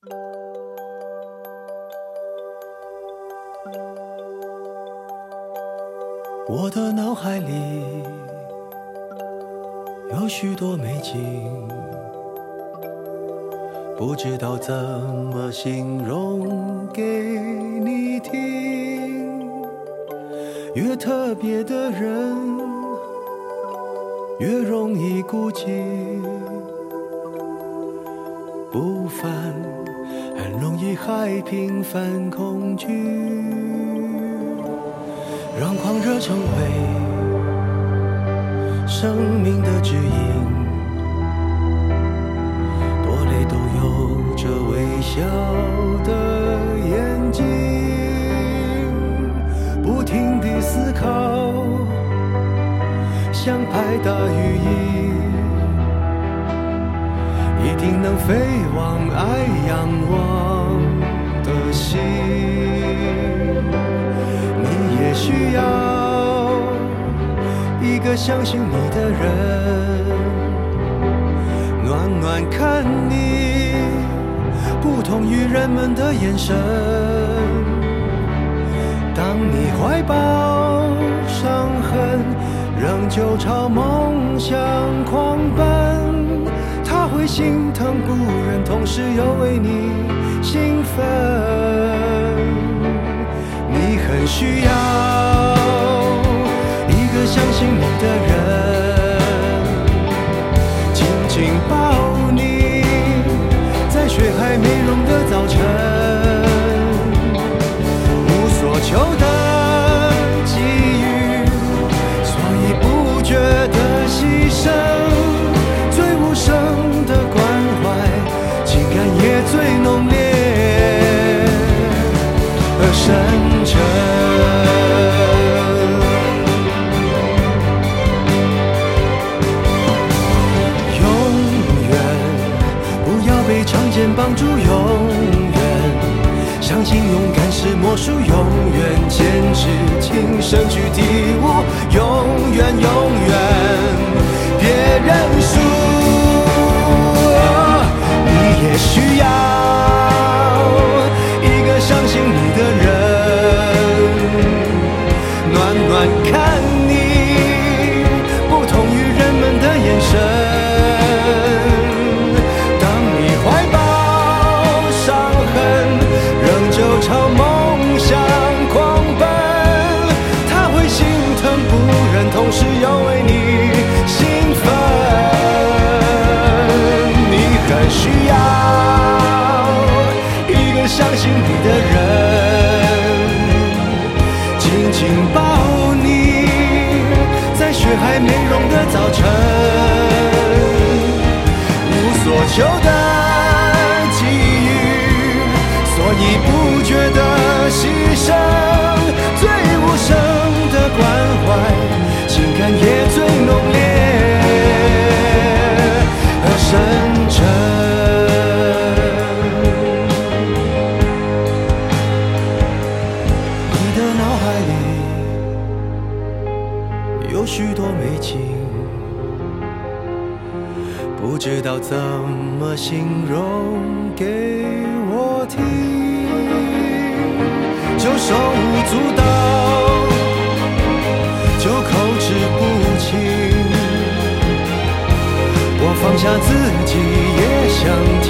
我的脑海里有许多美景，不知道怎么形容给你听。越特别的人越容易孤寂，不凡很容易害平凡恐惧，让狂热成为生命的指引，多累都有着微笑的眼睛，不停地思考，像拍打羽翼，一定能飞往爱仰望的心。你也需要一个相信你的人，暖暖看你，不同于人们的眼神。当你怀抱伤痕，仍旧朝梦想狂奔，他会心疼故人，同时又为你兴奋。你很需要一个相信你的人，紧紧抱你，在雪还没融的早晨，无所求的给予，所以不觉得牺牲，最无声的关怀，情感也最浓烈而深沉。帮助永远，相信勇敢是魔术，永远坚持，亲身去体悟，永远永远别认输。你也需要一个相信你的人，暖暖看你，不同于人们的眼神。朝梦想狂奔，他会心疼不忍，同时又为你兴奋。你很需要一个相信你的人，紧紧抱你，在雪还没融的早晨，无所求的所以不觉得牺牲，最无声的关怀，情感也最浓烈而深沉。你的脑海里有许多美景，不知道怎么形容给我听，就手舞足蹈，就口齿不清，我放下自己也想听。